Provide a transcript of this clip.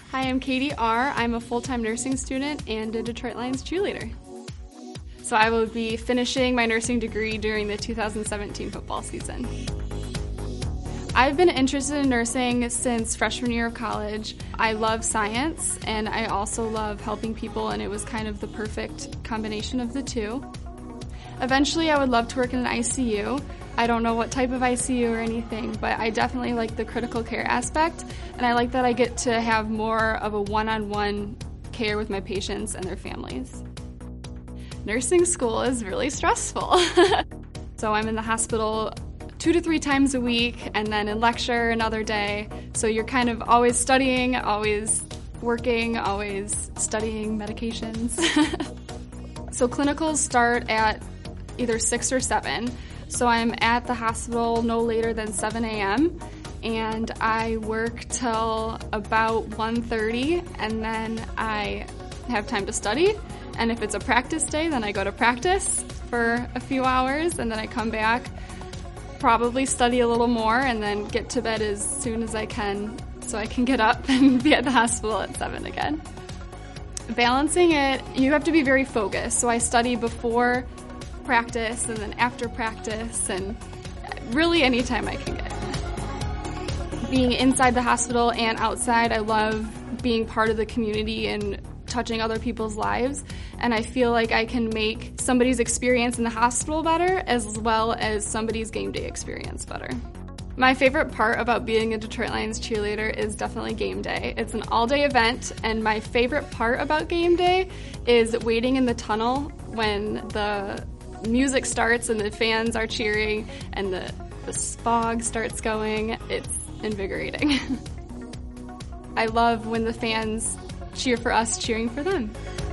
Hi, I'm Katie R. I'm a full-time nursing student and a Detroit Lions cheerleader. So I will be finishing my nursing degree during the 2017 football season. I've been interested in nursing since freshman year of college. I love science and I also love helping people, and it was kind of the perfect combination of the two. Eventually I would love to work in an ICU. I don't know what type of ICU or anything, but I definitely like the critical care aspect, and I like that I get to have more of a one-on-one care with my patients and their families. Nursing school is really stressful. So I'm in the hospital 2 to 3 times a week, and then in lecture another day. So you're kind of always studying, always working, always studying medications. So clinicals start at either 6 or 7. So I'm at the hospital no later than 7 a.m. and I work till about 1:30, and then I have time to study. And if it's a practice day, then I go to practice for a few hours, and then I come back, probably study a little more, and then get to bed as soon as I can so I can get up and be at the hospital at 7 again. Balancing it, you have to be very focused. So I study before practice and then after practice, and really anytime I can get. Being inside the hospital and outside, I love being part of the community and touching other people's lives, and I feel like I can make somebody's experience in the hospital better as well as somebody's game day experience better. My favorite part about being a Detroit Lions cheerleader is definitely game day. It's an all-day event, and my favorite part about game day is waiting in the tunnel when the music starts and the fans are cheering and the fog starts going. It's invigorating. I love when the fans cheer for us cheering for them.